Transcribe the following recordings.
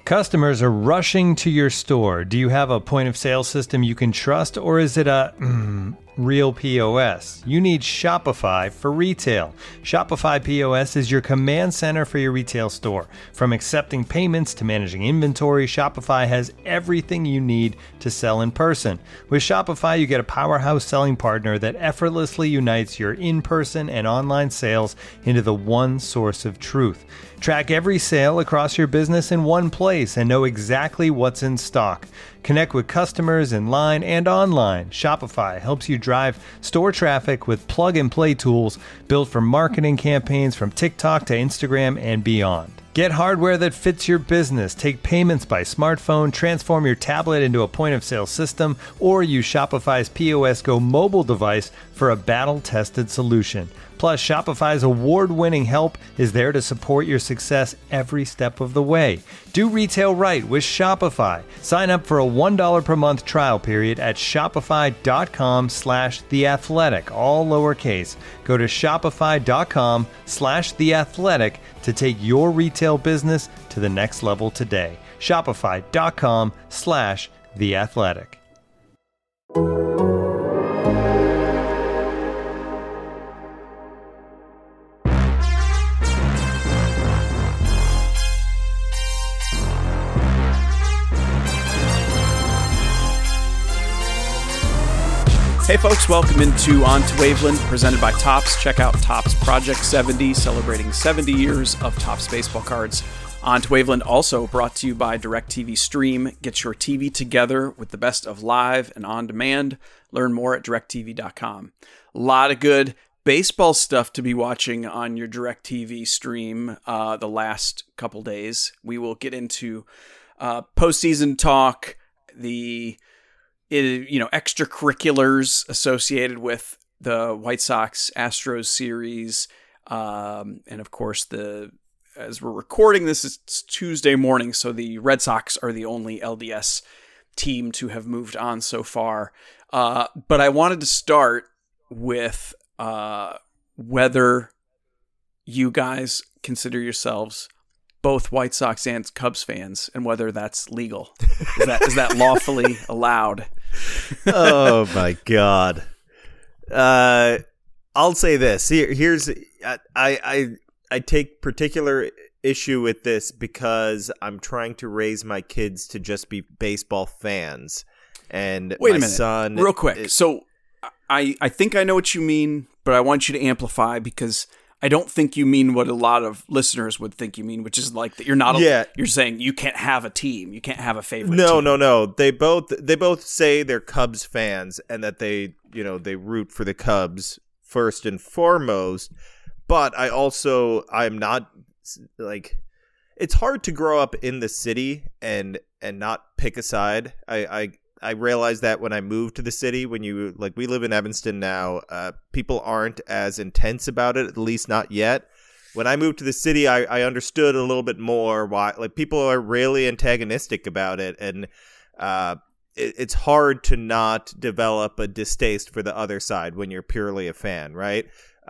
Customers are rushing to your store. Do you have a point of sale system you can trust, or is it a real POS? You need Shopify for retail. Shopify POS is your command center for your retail store. From accepting payments to managing inventory, Shopify has everything you need to sell in person. With Shopify, you get a powerhouse selling partner that effortlessly unites your in-person and online sales into the one source of truth. Track every sale across your business in one place and know exactly what's in stock. Connect with customers in line and online. Shopify helps you drive store traffic with plug-and-play tools built for marketing campaigns from TikTok to Instagram and beyond. Get hardware that fits your business. Take payments by smartphone, transform your tablet into a point-of-sale system, or use Shopify's POS Go mobile device for a battle-tested solution. Plus, Shopify's award-winning help is there to support your success every step of the way. Do retail right with Shopify. Sign up for a $1 per month trial period at shopify.com/theathletic, all lowercase. Go to shopify.com/theathletic to take your retail business to the next level today. Shopify.com/theathletic. Hey folks, welcome into On to Waveland, presented by Topps. Check out Topps Project 70, celebrating 70 years of Topps baseball cards. On to Waveland also brought to you by DirecTV Stream. Get your TV together with the best of live and on demand. Learn more at directtv.com. A lot of good baseball stuff to be watching on your DirecTV Stream the last couple days. We will get into postseason talk, the extracurriculars associated with the White Sox Astros series. And of course, as we're recording this, it's Tuesday morning, so the Red Sox are the only LDS team to have moved on so far. But I wanted to start with whether you guys consider yourselves both White Sox and Cubs fans, and whether that's legal. Is that lawfully allowed? Oh my God. I'll say this. Here's I take particular issue with this because I'm trying to raise my kids to just be baseball fans. And wait my a minute, son, real quick. So I think I know what you mean, but I want you to amplify, because I don't think you mean what a lot of listeners would think you mean, which is like that you're not. You're saying you can't have a team, you can't have a favorite. No, team. no. They both say they're Cubs fans and that they root for the Cubs first and foremost. But I'm not like, it's hard to grow up in the city and not pick a side. I realized that when I moved to the city, we live in Evanston now, people aren't as intense about it, at least not yet. When I moved to the city, I understood a little bit more why, people are really antagonistic about it. And it's hard to not develop a distaste for the other side when you're purely a fan, right?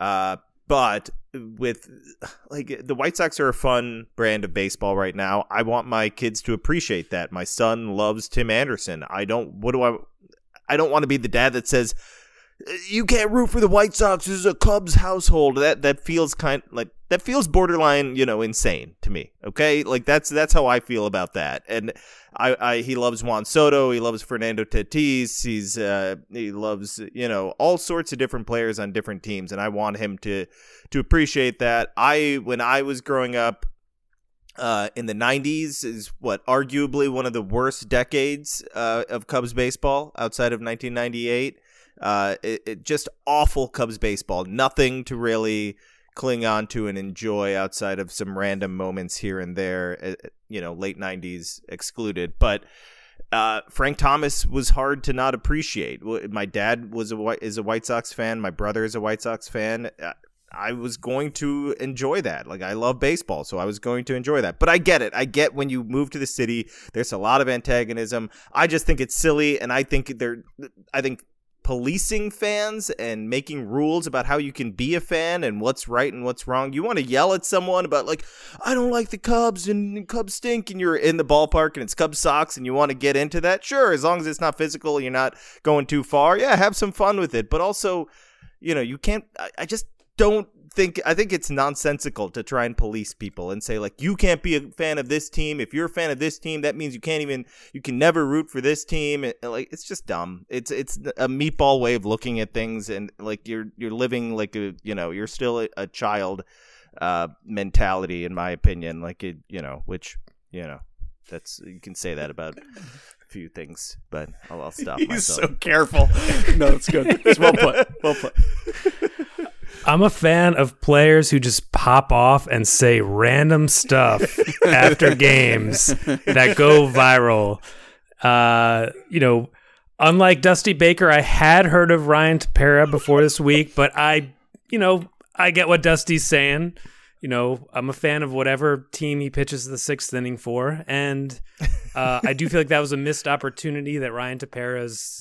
But with the White Sox are a fun brand of baseball right now. I want my kids to appreciate that. My son loves Tim Anderson. I don't want to be the dad that says you can't root for the White Sox. This is a Cubs household. That feels that feels borderline, insane to me. Okay, that's how I feel about that. And he loves Juan Soto. He loves Fernando Tatis. He loves all sorts of different players on different teams, and I want him to appreciate that. When I was growing up in the 90s is arguably one of the worst decades of Cubs baseball outside of 1998. It just awful Cubs baseball. Nothing to really cling on to and enjoy outside of some random moments here and there, late 90s excluded. But Frank Thomas was hard to not appreciate. My dad is a White Sox fan. My brother is a White Sox fan. I was going to enjoy that. I love baseball, so I was going to enjoy that. But I get it. I get when you move to the city, there's a lot of antagonism. I just think it's silly, and I think policing fans and making rules about how you can be a fan and what's right and what's wrong. You want to yell at someone about like, I don't like the Cubs and Cubs stink, and you're in the ballpark and it's Cubs socks and you want to get into that. Sure, as long as it's not physical, you're not going too far. Yeah, have some fun with it. But also, you can't. I just don't think. I think it's nonsensical to try and police people and say like, you can't be a fan of this team. If you're a fan of this team, that means you can never root for this team. Like, it's just dumb. It's a meatball way of looking at things, and like you're living like you're still a child mentality, in my opinion. Like which that's, you can say that about a few things, but I'll stop myself. He's so careful. No, it's good. It's well put. Well put. I'm a fan of players who just pop off and say random stuff after games that go viral. Unlike Dusty Baker, I had heard of Ryan Tepera before this week, but I get what Dusty's saying. I'm a fan of whatever team he pitches the sixth inning for, and I do feel like that was a missed opportunity that Ryan Tepera's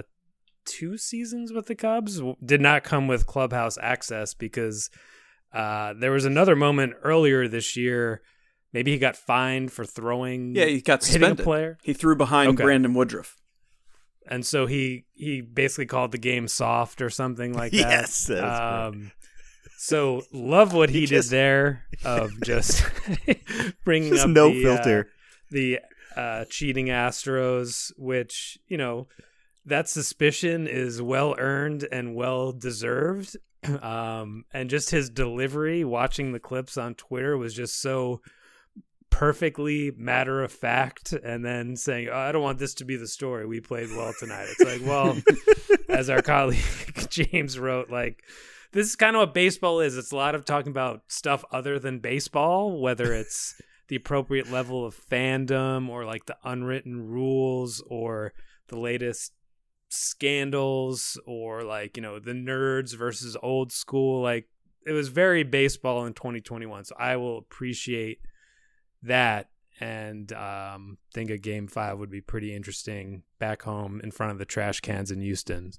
2 seasons with the Cubs did not come with clubhouse access, because there was another moment earlier this year. Maybe he got fined for throwing. Yeah, he got suspended. A player. He threw behind Brandon Woodruff, and so he basically called the game soft or something like that. Yes, that's great. So love what he did there of just bringing just up no filter. The cheating Astros, which that suspicion is well earned and well deserved. And just his delivery, watching the clips on Twitter, was just so perfectly matter of fact, and then saying, I don't want this to be the story. We played well tonight. It's like, well, as our colleague James wrote, like, this is kind of what baseball is. It's a lot of talking about stuff other than baseball, whether it's the appropriate level of fandom or like the unwritten rules or the latest scandals or like, the nerds versus old school. Like, it was very baseball in 2021. So I will appreciate that, and think a Game 5 would be pretty interesting back home in front of the trash cans in Houston.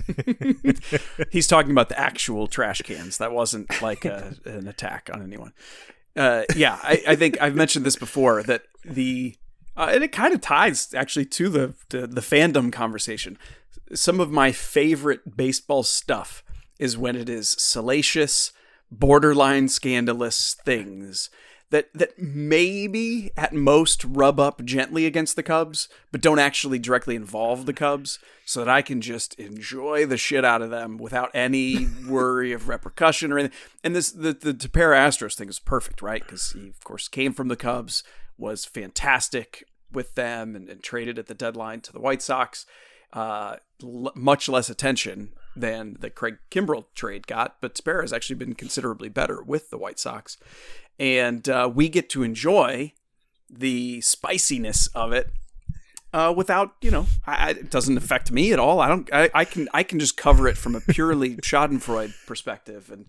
He's talking about the actual trash cans. That wasn't like an attack on anyone. I think I've mentioned this before, that and it kind of ties actually to the fandom conversation. Some of my favorite baseball stuff is when it is salacious, borderline scandalous things that maybe at most rub up gently against the Cubs, but don't actually directly involve the Cubs, so that I can just enjoy the shit out of them without any worry of repercussion or anything. And the Tepera Astros thing is perfect, right? Because he, of course, came from the Cubs, was fantastic with them, and traded at the deadline to the White Sox. Much less attention than the Craig Kimbrell trade got, but Tepera has actually been considerably better with the White Sox. And we get to enjoy the spiciness of it without, it doesn't affect me at all. I can just cover it from a purely Schadenfreude perspective. And,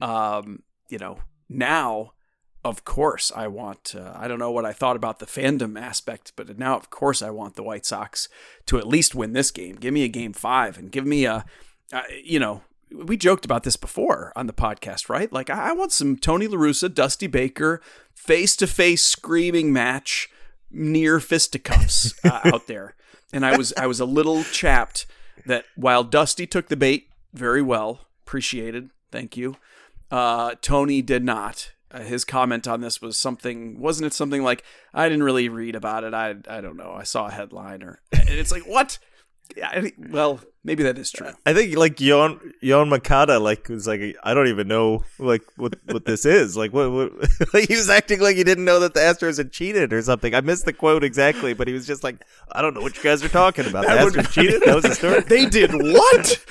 now, of course, I want, I don't know what I thought about the fandom aspect, but now, of course, I want the White Sox to at least win this game. Give me a Game 5 and give me we joked about this before on the podcast, right? Like, I want some Tony La Russa, Dusty Baker, face-to-face screaming match near fisticuffs out there. And I was a little chapped that while Dusty took the bait very well, appreciated, thank you, Tony did not. His comment on this was wasn't it something like, I didn't really read about it. I don't know. I saw a headline and it's like, what? Well, maybe that is true. I think like Yon Makata was like, I don't even know like what this is. Like what like he was acting like he didn't know that the Astros had cheated or something. I missed the quote exactly, but he was just like, I don't know what you guys are talking about. The Astros cheated? That was the story. They did what?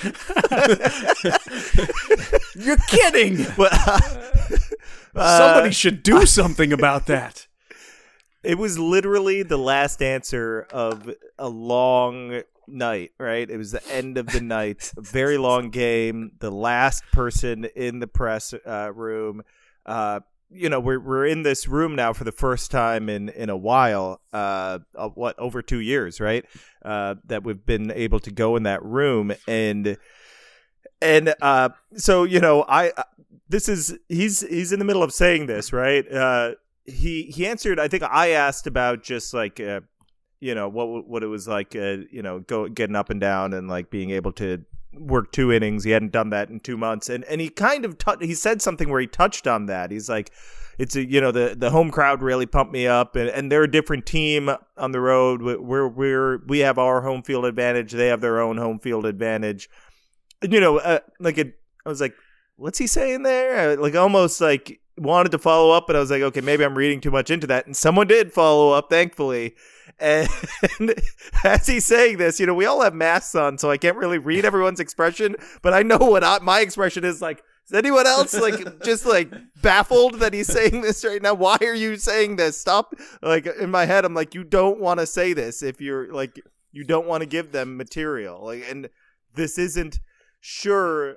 You're kidding. Somebody should do something about that. It was literally the last answer of a long night, right? It was the end of the night, a very long game. The last person in the press room, we're in this room now for the first time in a while, over 2 years, right? That we've been able to go in that room, and so he's in the middle of saying this, right? He answered. I think I asked about just like what it was like, getting up and down and like being able to work 2 innings. He hadn't done that in 2 months, and he kind of he said something where he touched on that. He's like, it's the home crowd really pumped me up, and they're a different team on the road. We have our home field advantage. They have their own home field advantage. I was like, what's he saying there? Like almost like wanted to follow up, but I was like, okay, maybe I'm reading too much into that. And someone did follow up, thankfully. And as he's saying this, we all have masks on, so I can't really read everyone's expression, but I know what my expression is like. Is anyone else like just like baffled that he's saying this right now? Why are you saying this? Stop. Like in my head, I'm like, you don't want to say this if you're like, you don't want to give them material. Like, and this isn't sure.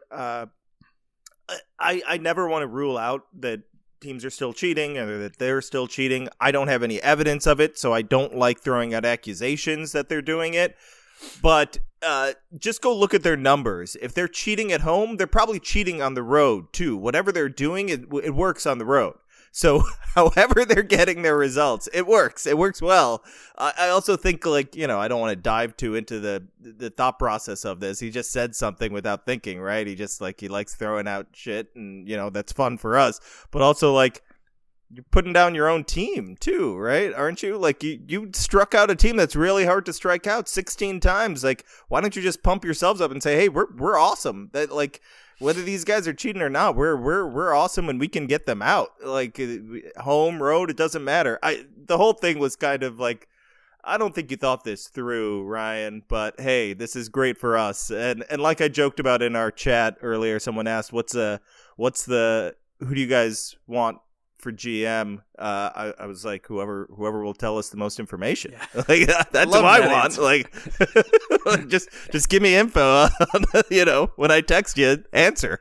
I never want to rule out that teams are still cheating or that they're still cheating. I don't have any evidence of it, so I don't like throwing out accusations that they're doing it. But just go look at their numbers. If they're cheating at home, they're probably cheating on the road too. Whatever they're doing, it works on the road. So however they're getting their results, it works. It works well. I also think I don't want to dive too into the thought process of this. He just said something without thinking, right? He just he likes throwing out shit, and that's fun for us. But also you're putting down your own team too, right? Aren't you? Like you struck out a team that's really hard to strike out 16 times. Like, why don't you just pump yourselves up and say, hey, we're awesome. That whether these guys are cheating or not, we're awesome and we can get them out. Like home, road, it doesn't matter. The whole thing was kind of like, I don't think you thought this through, Ryan, but hey, this is great for us. And like I joked about in our chat earlier, someone asked, who do you guys want for GM? I was like, whoever will tell us the most information. Yeah. Like that's what I want. Like just give me info on, when I text you, answer.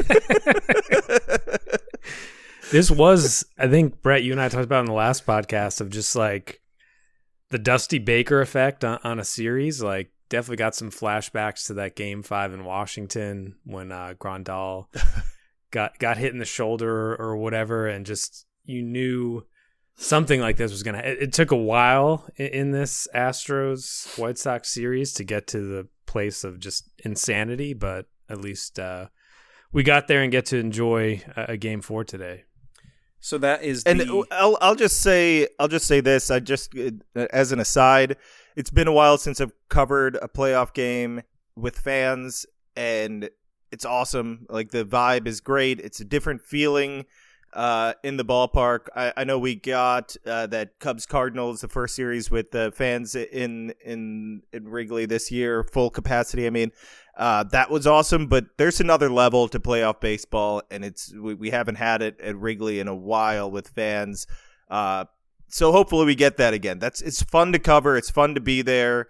This was, I think, Brett, you and I talked about in the last podcast of just like the Dusty Baker effect on a series. Like definitely got some flashbacks to that Game 5 in Washington when Grandal got hit in the shoulder or whatever, and just you knew something like this was going to... It took a while in this Astros-White Sox series to get to the place of just insanity, but at least we got there and get to enjoy a Game 4 today. So that is and I'll just say this. I just, as an aside, it's been a while since I've covered a playoff game with fans, and it's awesome. Like the vibe is great. It's a different feeling in the ballpark. I know we got that Cubs-Cardinals, the first series with the fans in Wrigley this year, full capacity. I mean, that was awesome, but there's another level to playoff baseball, and we haven't had it at Wrigley in a while with fans. So hopefully we get that again. It's fun to cover. It's fun to be there.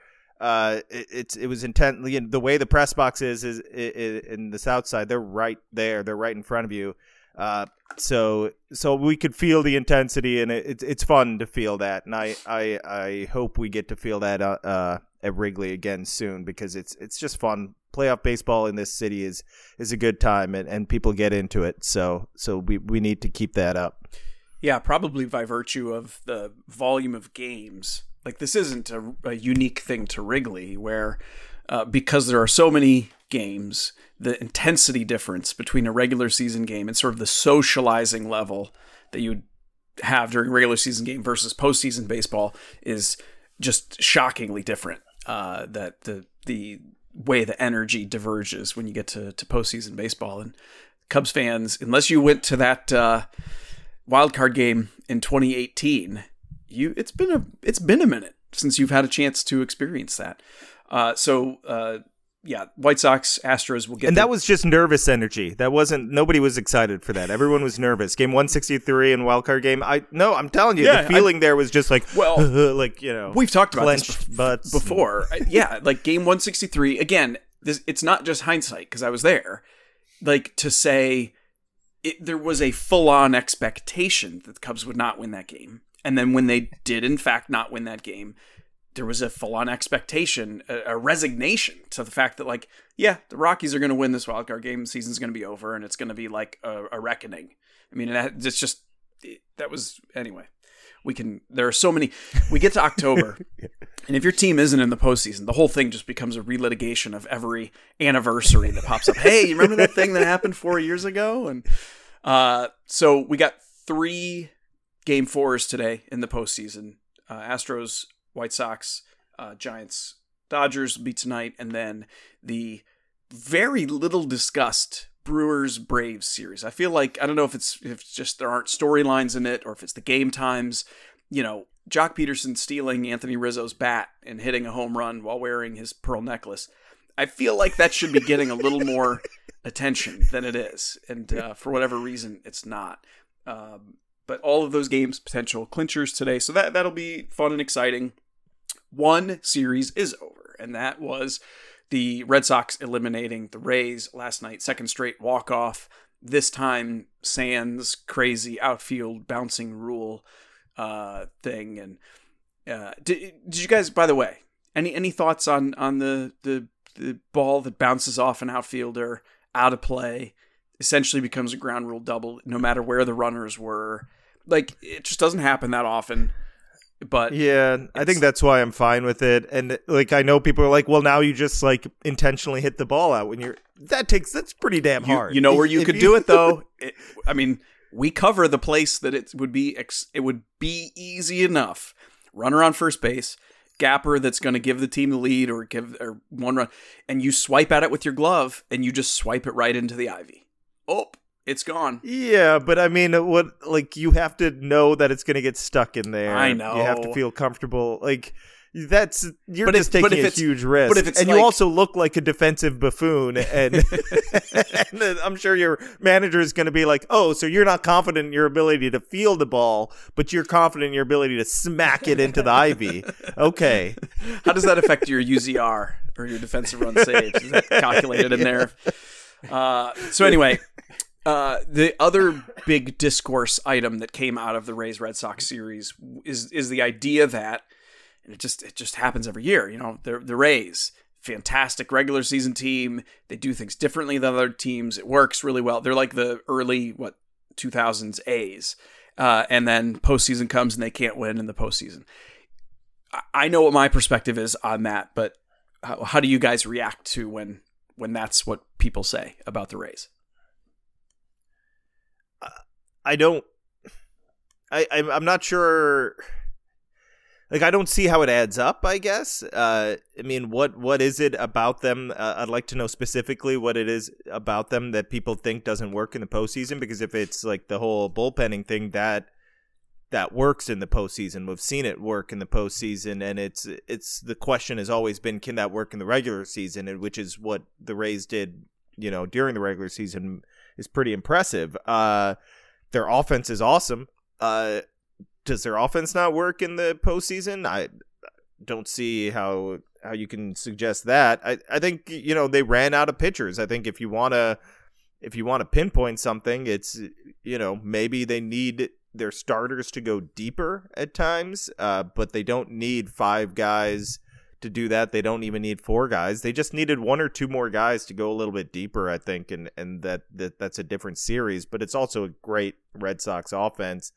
It was intently, the way the press box is in the South Side. They're right there. They're right in front of you. So we could feel the intensity, and it's fun to feel that. And I hope we get to feel that at Wrigley again soon, because it's just fun. Playoff baseball in this city is a good time, and people get into it. So we need to keep that up. Yeah, probably by virtue of the volume of games. Like this isn't a unique thing to Wrigley, where because there are so many games, the intensity difference between a regular season game and sort of the socializing level that you would have during a regular season game versus postseason baseball is just shockingly different. That the way the energy diverges when you get to postseason baseball. And Cubs fans, unless you went to that wild card game in 2018, it's been a minute since you've had a chance to experience that. Yeah, White Sox, Astros will get. And that was just nervous energy. Nobody was excited for that. Everyone was nervous. Game 163 and wild card game. I'm telling you, the feeling there was just like, well, like, we've talked about this before. Yeah, like game 163. Again, it's not just hindsight because I was there. Like to say there was a full-on expectation that the Cubs would not win that game. And then when they did, in fact, not win that game, there was a full-on expectation, a resignation to the fact that, like, yeah, the Rockies are going to win this wild card game. The season's going to be over, and it's going to be like a reckoning. I mean, anyway. There are so many. We get to October, and if your team isn't in the postseason, the whole thing just becomes a relitigation of every anniversary that pops up. Hey, you remember that thing that happened 4 years ago? And so we got 3 Game 4s today in the postseason. Astros, White Sox, Giants, Dodgers will be tonight, and then the very little discussed Brewers Braves series. I feel like, I don't know if it's just there aren't storylines in it or if it's the game times. You know, Jock Peterson stealing Anthony Rizzo's bat and hitting a home run while wearing his pearl necklace. I feel like that should be getting a little more attention than it is. And for whatever reason, it's not. But all of those games, potential clinchers today. So that'll be fun and exciting. One series is over, and that was the Red Sox eliminating the Rays last night, second straight walk-off. This time, sans crazy outfield bouncing rule thing. And did you guys, by the way, any thoughts on the ball that bounces off an outfielder out of play, essentially becomes a ground rule double, no matter where the runners were? Like, it just doesn't happen that often. But yeah, I think that's why I'm fine with it. And like, I know people are like, well, now you just like intentionally hit the ball out when that's pretty damn hard. You know where you could do it though. I mean, we cover the place that it would be easy enough. Runner on first base, gapper that's going to give the team the lead or one run, and you swipe at it with your glove and you just swipe it right into the ivy. Oh, it's gone. Yeah, but I mean, you have to know that it's going to get stuck in there. I know. You have to feel comfortable. Like, you're just taking a huge risk. But if it's you also look like a defensive buffoon, and, and I'm sure your manager is going to be like, oh, so you're not confident in your ability to field the ball, but you're confident in your ability to smack it into the ivy. Okay. How does that affect your UZR or your defensive run saves? Is that calculated in there? So anyway... the other big discourse item that came out of the Rays Red Sox series is the idea that, and it just happens every year. You know, the Rays, fantastic regular season team. They do things differently than other teams. It works really well. They're like the early 2000s A's, and then postseason comes and they can't win in the postseason. I know what my perspective is on that, but how do you guys react to when that's what people say about the Rays? I'm not sure. Like, I don't see how it adds up, I guess. I mean, what is it about them? I'd like to know specifically what it is about them that people think doesn't work in the postseason, because if it's like the whole bullpenning thing, that works in the postseason. We've seen it work in the postseason, and it's the question has always been, can that work in the regular season? And which is what the Rays did, you know, during the regular season is pretty impressive. Their offense is awesome. Does their offense not work in the postseason? I don't see how you can suggest that. I think, you know, they ran out of pitchers. I think if you want to pinpoint something, it's, you know, maybe they need their starters to go deeper at times, but they don't need 5 guys to do that. They don't even need 4 guys. They just needed 1 or 2 more guys to go a little bit deeper, I think, and that's a different series. But it's also a great Red Sox offense.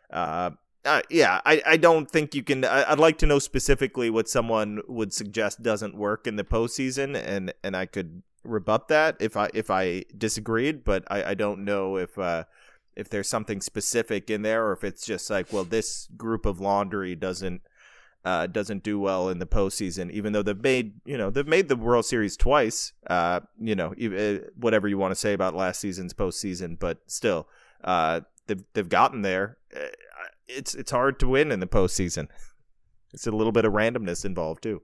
I don't think you can. I'd like to know specifically what someone would suggest doesn't work in the postseason, and I could rebut that if I disagreed. But I don't know if there's something specific in there, or if it's just like, well, this group of laundry doesn't do well in the postseason, even though they've made the World Series twice. Whatever you want to say about last season's postseason, but still, they've gotten there. It's hard to win in the postseason. It's a little bit of randomness involved too.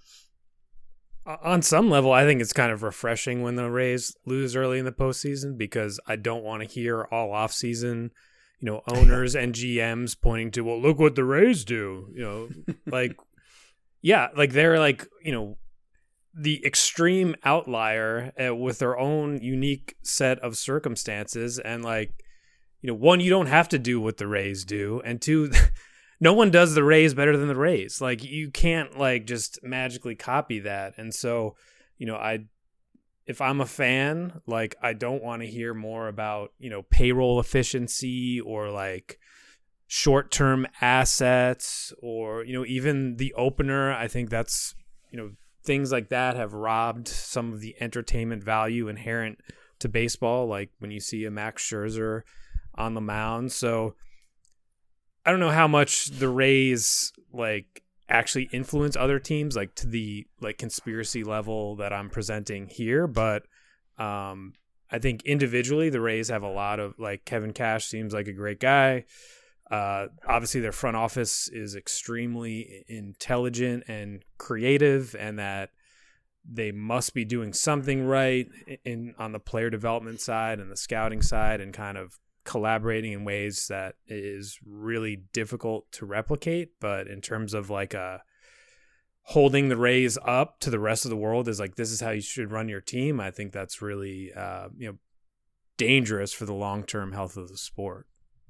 On some level, I think it's kind of refreshing when the Rays lose early in the postseason, because I don't want to hear all offseason, you know, owners and GMs pointing to, well, look what the Rays do. You know, like, yeah, like they're like, you know, the extreme outlier with their own unique set of circumstances. And like, one, you don't have to do what the Rays do. And two, no one does the Rays better than the Rays. Like, you can't like just magically copy that. And so, if I'm a fan, like, I don't want to hear more about, payroll efficiency or like short-term assets or, even the opener. I think that's, things like that have robbed some of the entertainment value inherent to baseball. Like when you see a Max Scherzer on the mound. So I don't know how much the Rays like actually influence other teams, like to the like conspiracy level that I'm presenting here. But I think individually the Rays have a lot of, like, Kevin Cash seems like a great guy. Obviously their front office is extremely intelligent and creative, and that they must be doing something right on the player development side and the scouting side, and kind of collaborating in ways that is really difficult to replicate. But in terms of like holding the Rays up to the rest of the world is like, this is how you should run your team, I think that's really dangerous for the long-term health of the sport.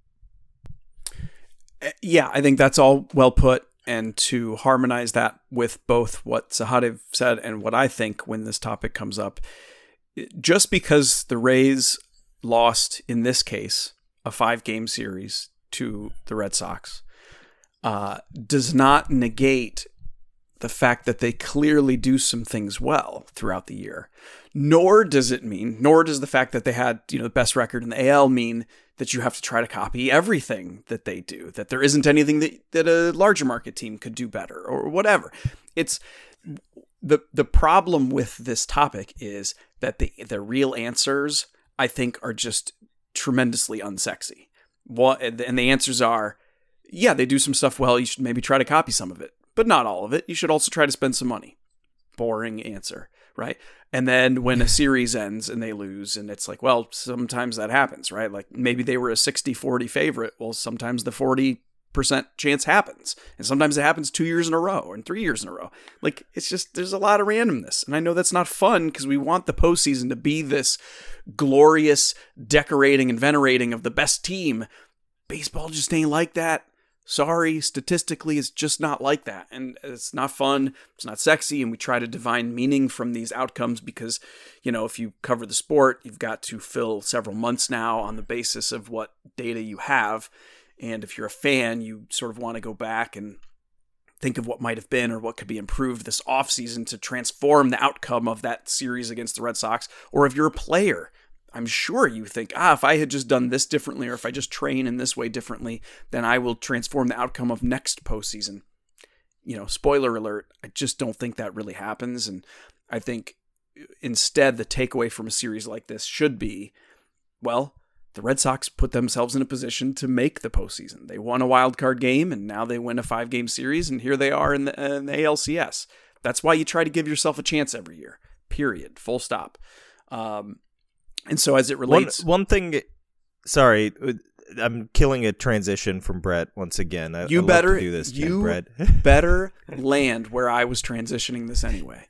Yeah, I think that's all well put. And to harmonize that with both what Sahadev said and what I think when this topic comes up, just because the Rays lost, in this case, a 5-game series to the Red Sox, does not negate the fact that they clearly do some things well throughout the year. Nor does the fact that they had, the best record in the AL mean that you have to try to copy everything that they do, that there isn't anything that a larger market team could do better or whatever. It's the problem with this topic is that the real answers, I think, are just tremendously unsexy. And the answers are, yeah, they do some stuff well. You should maybe try to copy some of it, but not all of it. You should also try to spend some money. Boring answer, right? And then when a series ends and they lose, and it's like, well, sometimes that happens, right? Like maybe they were a 60-40 favorite. Well, sometimes the 40% chance happens. And sometimes it happens 2 years in a row and 3 years in a row. Like, it's just, there's a lot of randomness. And I know that's not fun because we want the postseason to be this glorious decorating and venerating of the best team. Baseball just ain't like that. Sorry, statistically, it's just not like that. And it's not fun. It's not sexy. And we try to divine meaning from these outcomes because, if you cover the sport, you've got to fill several months now on the basis of what data you have. And if you're a fan, you sort of want to go back and think of what might have been or what could be improved this offseason to transform the outcome of that series against the Red Sox. Or if you're a player, I'm sure you think, if I had just done this differently, or if I just train in this way differently, then I will transform the outcome of next postseason. Spoiler alert, I just don't think that really happens. And I think instead the takeaway from a series like this should be, well, the Red Sox put themselves in a position to make the postseason. They won a wild card game, and now they win a 5-game series, and here they are in the ALCS. That's why you try to give yourself a chance every year, period, full stop. And so as it relates... One thing... Sorry, I'm killing a transition from Brett once again. I love to do this, Brett. Better land where I was transitioning this anyway.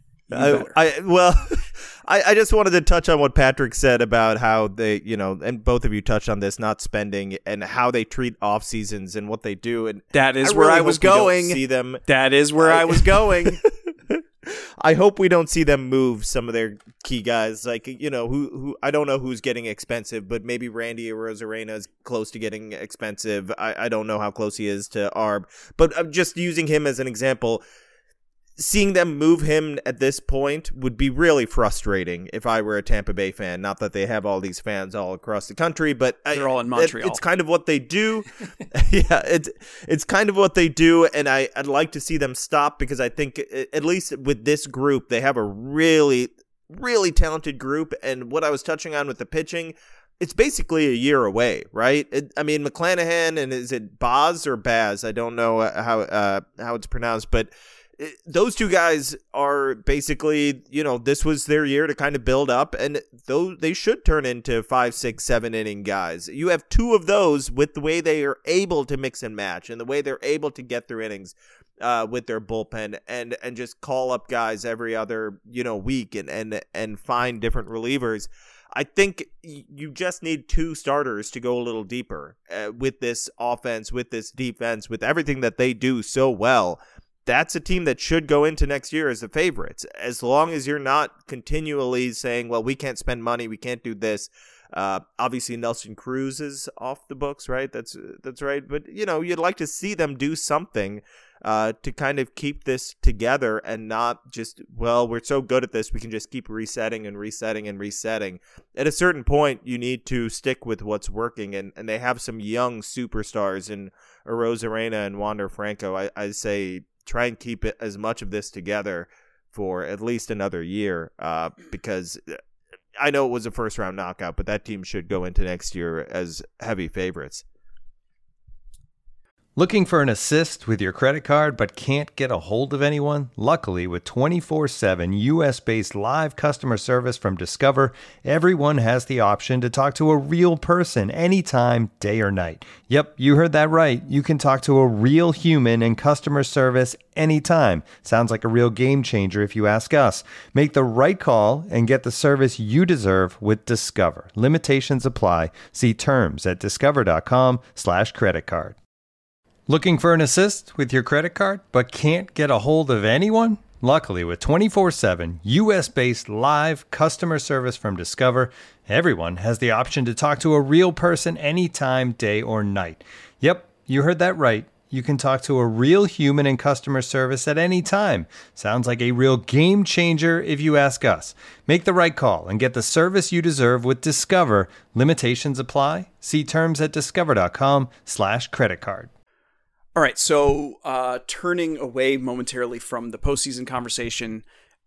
I just wanted to touch on what Patrick said about how they, and both of you touched on this, not spending, and how they treat off seasons and what they do. And that is where I was going. See them. That is where I was going. I hope we don't see them move some of their key guys, like, who I don't know who's getting expensive, but maybe Randy Arozarena is close to getting expensive. I don't know how close he is to Arb, but I'm just using him as an example. Seeing them move him at this point would be really frustrating if I were a Tampa Bay fan. Not that they have all these fans all across the country, but they're all in Montreal. It's kind of what they do. Yeah, it's kind of what they do, and I'd like to see them stop because I think at least with this group, they have a really, really talented group. And what I was touching on with the pitching, it's basically a year away, right? McClanahan, and is it Baz or Baz? I don't know how it's pronounced, but those two guys are basically, this was their year to kind of build up, and though they should turn into 5, 6, 7 inning guys. You have two of those with the way they are able to mix and match and the way they're able to get through innings with their bullpen and just call up guys every other, week and find different relievers. I think you just need two starters to go a little deeper with this offense, with this defense, with everything that they do so well. That's a team that should go into next year as the favorites, as long as you're not continually saying, well, we can't spend money, we can't do this. Obviously, Nelson Cruz is off the books, right? That's right. But, you'd like to see them do something to kind of keep this together and not just, well, we're so good at this, we can just keep resetting and resetting and resetting. At a certain point, you need to stick with what's working, and they have some young superstars in Arozarena and Wander Franco. I say try and keep it as much of this together for at least another year, because I know it was a first-round knockout, but that team should go into next year as heavy favorites. Looking for an assist with your credit card but can't get a hold of anyone? Luckily, with 24/7 US-based live customer service from Discover, everyone has the option to talk to a real person anytime, day or night. Yep, you heard that right. You can talk to a real human in customer service anytime. Sounds like a real game changer if you ask us. Make the right call and get the service you deserve with Discover. Limitations apply. See terms at discover.com/creditcard. Looking for an assist with your credit card but can't get a hold of anyone? Luckily, with 24/7 US-based live customer service from Discover, everyone has the option to talk to a real person anytime, day or night. Yep, you heard that right. You can talk to a real human in customer service at any time. Sounds like a real game changer if you ask us. Make the right call and get the service you deserve with Discover. Limitations apply. See terms at discover.com/creditcard. All right, so turning away momentarily from the postseason conversation,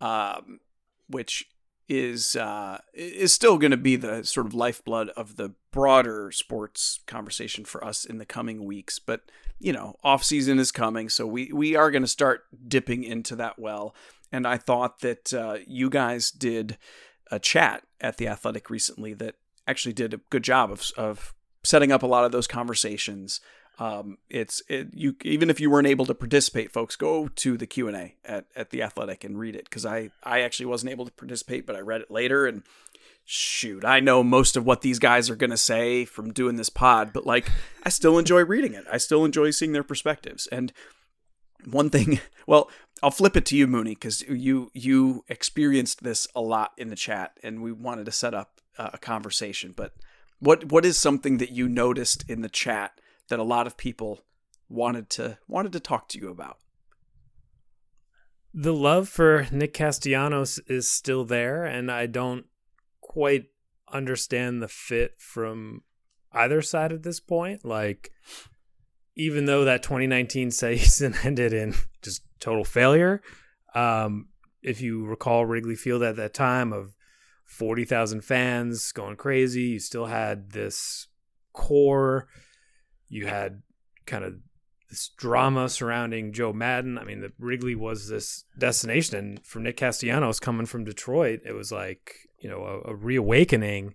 which is still going to be the sort of lifeblood of the broader sports conversation for us in the coming weeks. But, off season is coming, so we are going to start dipping into that well. And I thought that you guys did a chat at The Athletic recently that actually did a good job of setting up a lot of those conversations. Even if you weren't able to participate, folks, go to the Q&A at The Athletic and read it, because I actually wasn't able to participate, but I read it later, and shoot, I know most of what these guys are going to say from doing this pod, but I still enjoy reading it. I still enjoy seeing their perspectives. And one thing, well, I'll flip it to you, Mooney, because you experienced this a lot in the chat, and we wanted to set up a conversation. But what is something that you noticed in the chat that a lot of people wanted to talk to you about? The love for Nick Castellanos is still there, and I don't quite understand the fit from either side at this point. Even though that 2019 season ended in just total failure, if you recall Wrigley Field at that time of 40,000 fans going crazy, you still had this core. You had kind of this drama surrounding Joe Madden. I mean, the Wrigley was this destination, and for Nick Castellanos coming from Detroit, it was a reawakening.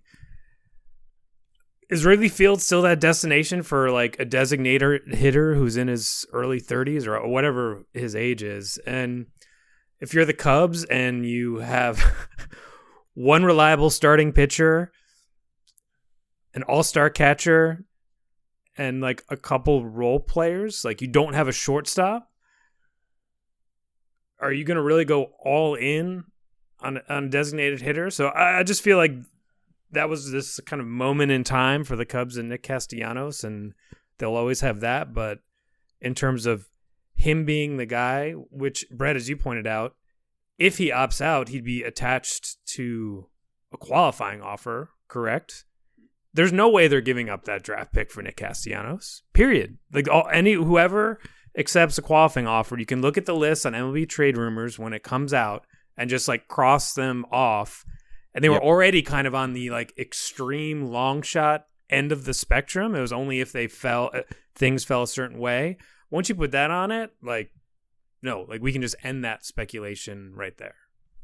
Is Wrigley Field still that destination for a designated hitter who's in his early 30s or whatever his age is? And if you're the Cubs and you have one reliable starting pitcher, an all-star catcher, and a couple role players, you don't have a shortstop, are you going to really go all in on a designated hitter? So I just feel like that was this kind of moment in time for the Cubs and Nick Castellanos, and they'll always have that. But in terms of him being the guy, which, Brett, as you pointed out, if he opts out, he'd be attached to a qualifying offer, correct? There's no way they're giving up that draft pick for Nick Castellanos, period. Whoever accepts a qualifying offer, you can look at the list on MLB Trade Rumors when it comes out and just cross them off. And they were already kind of on the extreme long shot end of the spectrum. It was only if things fell a certain way. Once you put that on it, no, like we can just end that speculation right there.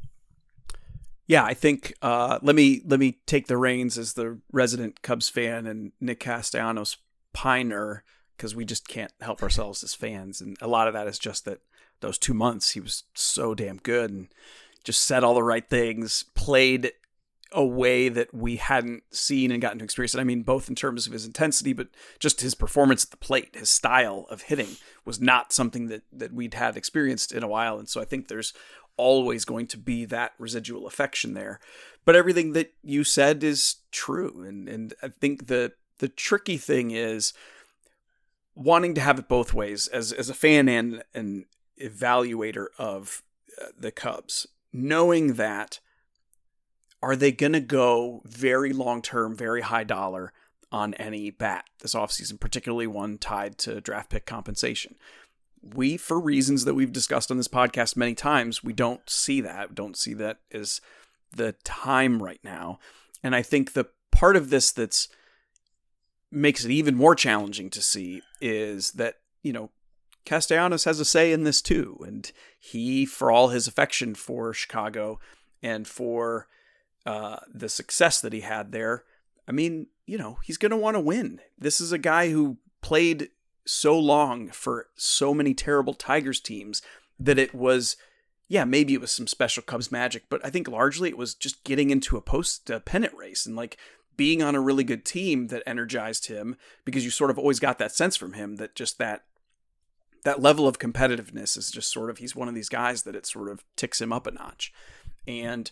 Yeah, I think let me take the reins as the resident Cubs fan and Nick Castellanos piner, because we just can't help ourselves as fans. And a lot of that is just that those 2 months he was so damn good and just said all the right things, played a way that we hadn't seen and gotten to experience. And I mean, both in terms of his intensity, but just his performance at the plate, his style of hitting was not something that we'd had experienced in a while. And so I think there's always going to be that residual affection there. But everything that you said is true. And I think the tricky thing is wanting to have it both ways as a fan and an evaluator of the Cubs, knowing that, are they going to go very long-term, very high dollar on any bat this offseason, particularly one tied to draft pick compensation? We, for reasons that we've discussed on this podcast many times, we don't see that. We don't see that as the time right now. And I think the part of this that's makes it even more challenging to see is that, Castellanos has a say in this too. And he, for all his affection for Chicago and for the success that he had there, I mean, he's going to want to win. This is a guy who played so long for so many terrible Tigers teams that it was, maybe it was some special Cubs magic, but I think largely it was just getting into a pennant race and like being on a really good team that energized him, because you sort of always got that sense from him that just that level of competitiveness is just sort of, he's one of these guys that it sort of ticks him up a notch. And,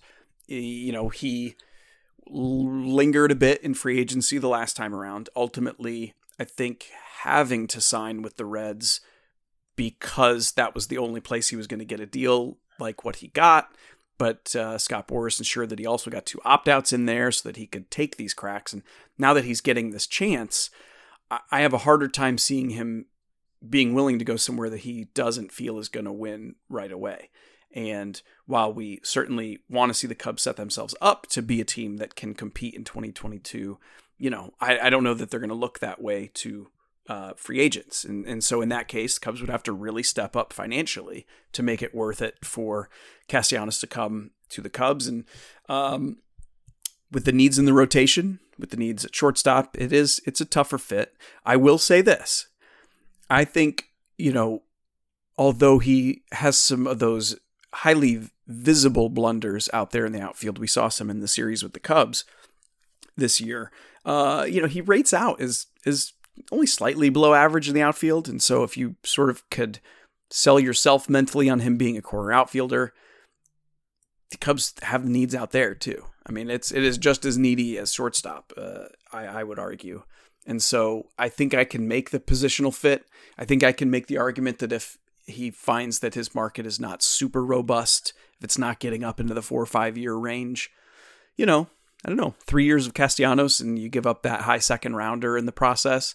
he lingered a bit in free agency the last time around. Ultimately, I think having to sign with the Reds because that was the only place he was going to get a deal like what he got. But Scott Boras ensured that he also got 2 opt-outs in there so that he could take these cracks. And now that he's getting this chance, I have a harder time seeing him being willing to go somewhere that he doesn't feel is going to win right away. And while we certainly want to see the Cubs set themselves up to be a team that can compete in 2022, I don't know that they're going to look that way to free agents. And so in that case, the Cubs would have to really step up financially to make it worth it for Castellanos to come to the Cubs. And with the needs in the rotation, with the needs at shortstop, it's a tougher fit. I will say this. I think, although he has some of those highly visible blunders out there in the outfield, we saw some in the series with the Cubs this year. He rates out as only slightly below average in the outfield. And so if you sort of could sell yourself mentally on him being a corner outfielder, the Cubs have needs out there too. I mean, it is just as needy as shortstop, I would argue. And so I think I can make the positional fit. I think I can make the argument that if he finds that his market is not super robust, if it's not getting up into the 4 or 5 year range, I don't know, 3 years of Castellanos and you give up that high second rounder in the process,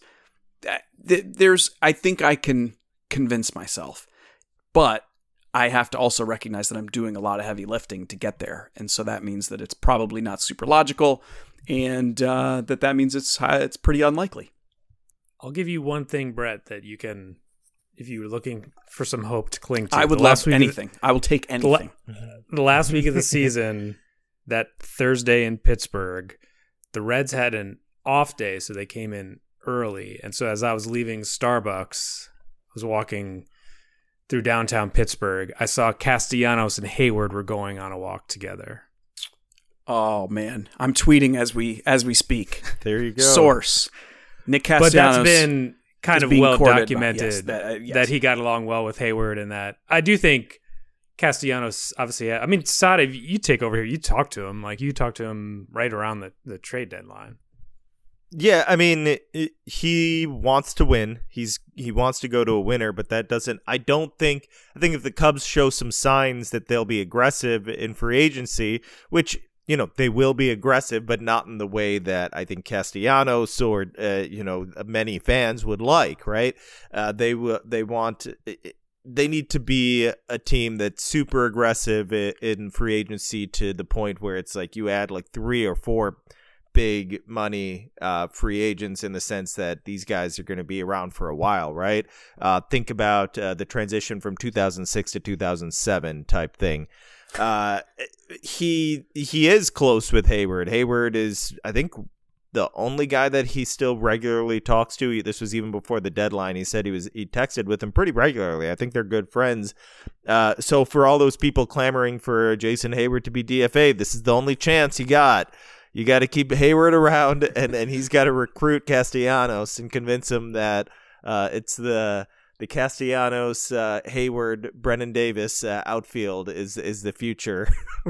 I think I can convince myself. But I have to also recognize that I'm doing a lot of heavy lifting to get there. And so that means that it's probably not super logical, and that means it's pretty unlikely. I'll give you one thing, Brett, that you can, if you were looking for some hope to cling to. I would love anything. I will take anything. The last week of the season, that Thursday in Pittsburgh, the Reds had an off day, so they came in early. And so as I was leaving Starbucks, I was walking through downtown Pittsburgh, I saw Castellanos and Hayward were going on a walk together. Oh man, I'm tweeting as we speak. There you go. Source: Nick Castellanos. But that's been kind of well documented yes. that he got along well with Hayward, and that I do think Castellanos obviously. I mean, Sada, you take over here. You talk to him right around the trade deadline. Yeah, I mean, he wants to win. He wants to go to a winner, but that doesn't. I think if the Cubs show some signs that they'll be aggressive in free agency, which they will be aggressive, but not in the way that I think Castellanos or many fans would like. Right? They need to be a team that's super aggressive in free agency to the point where it's like you add like 3 or 4 big money free agents in the sense that these guys are going to be around for a while, right? Think about the transition from 2006 to 2007 type thing. He is close with Hayward. Hayward is, I think, the only guy that he still regularly talks to. This was even before the deadline. He said he texted with him pretty regularly. I think they're good friends. So for all those people clamoring for Jason Hayward to be DFA, this is the only chance you got. You got to keep Hayward around, and he's got to recruit Castellanos and convince him that it's the Castellanos, Hayward, Brennan Davis outfield is the future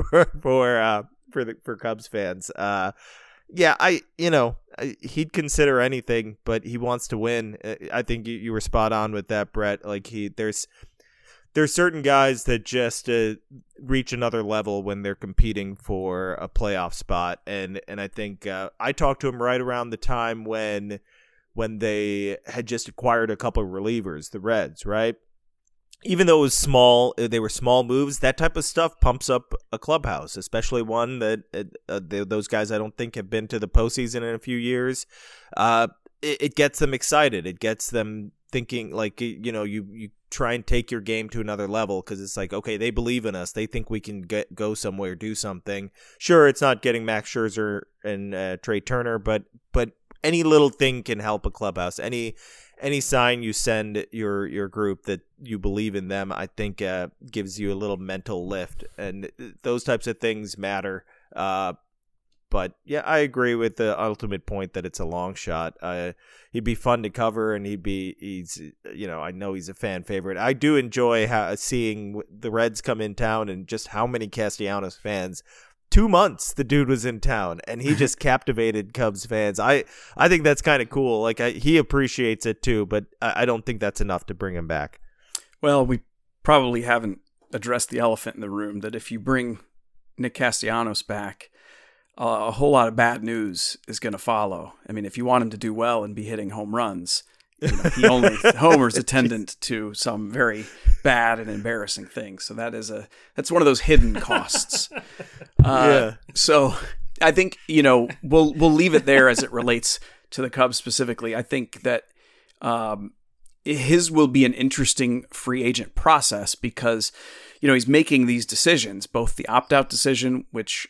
for Cubs fans. Yeah, he'd consider anything, but he wants to win. I think you were spot on with that, Brett. Like there's certain guys that just reach another level when they're competing for a playoff spot, and I think I talked to him right around the time when they had just acquired a couple of relievers, the Reds, right? Even though it was small, they were small moves. That type of stuff pumps up a clubhouse, especially one that those guys I don't think have been to the postseason in a few years. It gets them excited. It gets them thinking, like, you try and take your game to another level because it's like, okay, they believe in us. They think we can go somewhere, do something. Sure, it's not getting Max Scherzer and Trey Turner, but any little thing can help a clubhouse. Any sign you send your group that you believe in them, I think gives you a little mental lift, and those types of things matter. But yeah, I agree with the ultimate point that it's a long shot. He'd be fun to cover, and I know he's a fan favorite. I do enjoy seeing the Reds come in town and just how many Castellanos fans. 2 months the dude was in town and he just captivated Cubs fans. I think that's kind of cool. Like he appreciates it too, but I don't think that's enough to bring him back. Well, we probably haven't addressed the elephant in the room that if you bring Nick Castellanos back, a whole lot of bad news is going to follow. I mean, if you want him to do well and be hitting home runs, he only homers attendant to some very bad and embarrassing things. So that's one of those hidden costs. Yeah. So I think, we'll leave it there as it relates to the Cubs specifically. I think that his will be an interesting free agent process because, he's making these decisions, both the opt-out decision, which,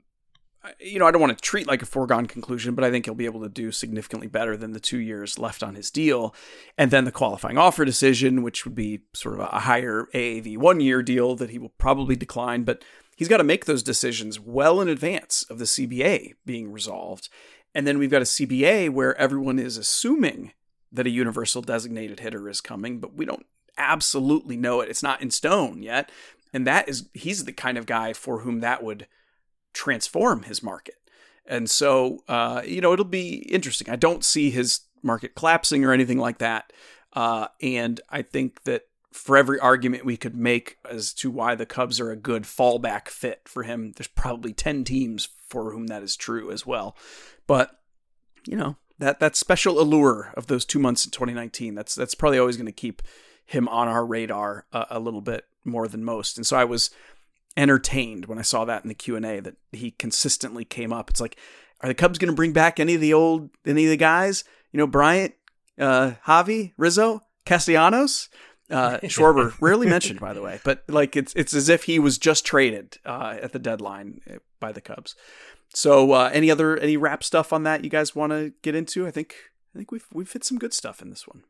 I don't want to treat like a foregone conclusion, but I think he'll be able to do significantly better than the 2 years left on his deal. And then the qualifying offer decision, which would be sort of a higher AAV 1 year deal that he will probably decline, but he's got to make those decisions well in advance of the CBA being resolved. And then we've got a CBA where everyone is assuming that a universal designated hitter is coming, but we don't absolutely know it. It's not in stone yet. And he's the kind of guy for whom that would transform his market. And so, it'll be interesting. I don't see his market collapsing or anything like that. And I think that for every argument we could make as to why the Cubs are a good fallback fit for him, there's probably 10 teams for whom that is true as well. But, that special allure of those 2 months in 2019, that's probably always going to keep him on our radar a little bit more than most. And so I was entertained when I saw that in the Q&A that he consistently came up. It's like, are the Cubs going to bring back any of the guys? Bryant, Javi, Rizzo, Castellanos, Schwarber, rarely mentioned, by the way, but like it's as if he was just traded at the deadline by the Cubs. So any wrap stuff on that you guys want to get into? I think we've hit some good stuff in this one.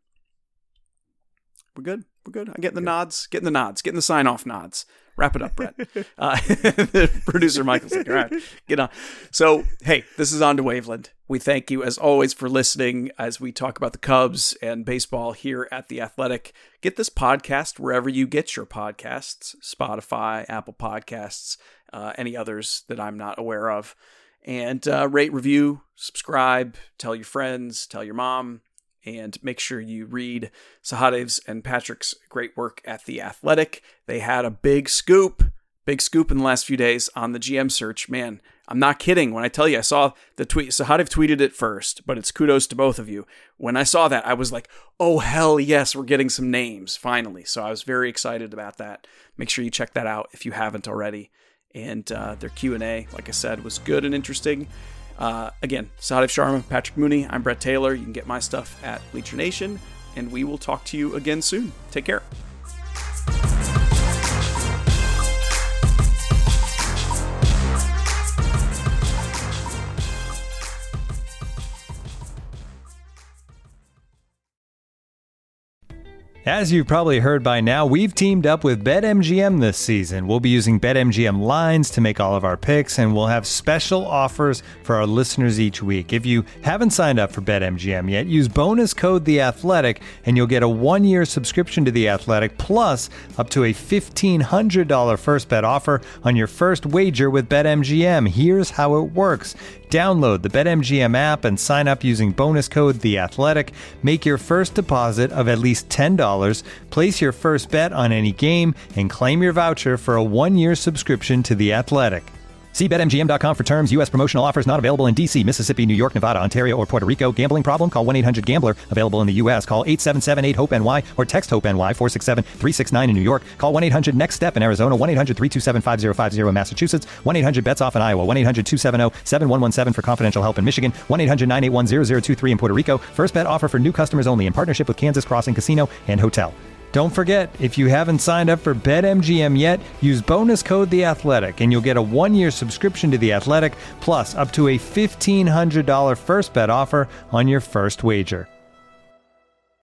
We're good. I'm getting the nods, getting the sign-off nods. Wrap it up, Brett. The producer Michael's like, all right, get on. So, hey, this is On to Waveland. We thank you, as always, for listening as we talk about the Cubs and baseball here at The Athletic. Get this podcast wherever you get your podcasts, Spotify, Apple Podcasts, any others that I'm not aware of. And rate, review, subscribe, tell your friends, tell your mom, and make sure you read Sahadev's and Patrick's great work at The Athletic. They had a big scoop in the last few days on the GM search. Man, I'm not kidding when I tell you I saw the tweet. Sahadev tweeted it first, but it's kudos to both of you. When I saw that, I was like, oh, hell yes, we're getting some names, finally. So I was very excited about that. Make sure you check that out if you haven't already. And their Q&A, like I said, was good and interesting. Again, Sahadev Sharma, Patrick Mooney, I'm Brett Taylor. You can get my stuff at Bleacher Nation, and we will talk to you again soon. Take care. As you've probably heard by now, we've teamed up with BetMGM this season. We'll be using BetMGM lines to make all of our picks, and we'll have special offers for our listeners each week. If you haven't signed up for BetMGM yet, use bonus code The Athletic, and you'll get a 1-year subscription to The Athletic, plus up to a $1,500 first bet offer on your first wager with BetMGM. Here's how it works. Download the BetMGM app and sign up using bonus code The Athletic. Make your first deposit of at least $10. Place your first bet on any game and claim your voucher for a 1-year subscription to The Athletic. See BetMGM.com for terms. U.S. promotional offers not available in D.C., Mississippi, New York, Nevada, Ontario, or Puerto Rico. Gambling problem? Call 1-800-GAMBLER. Available in the U.S. Call 877-8-HOPE-NY or text HOPE-NY 467-369 in New York. Call 1-800-NEXT-STEP in Arizona. 1-800-327-5050 in Massachusetts. 1-800-BETS-OFF in Iowa. 1-800-270-7117 for confidential help in Michigan. 1-800-981-0023 in Puerto Rico. First bet offer for new customers only in partnership with Kansas Crossing Casino and Hotel. Don't forget, if you haven't signed up for BetMGM yet, use bonus code The Athletic, and you'll get a 1-year subscription to The Athletic, plus up to a $1,500 first bet offer on your first wager.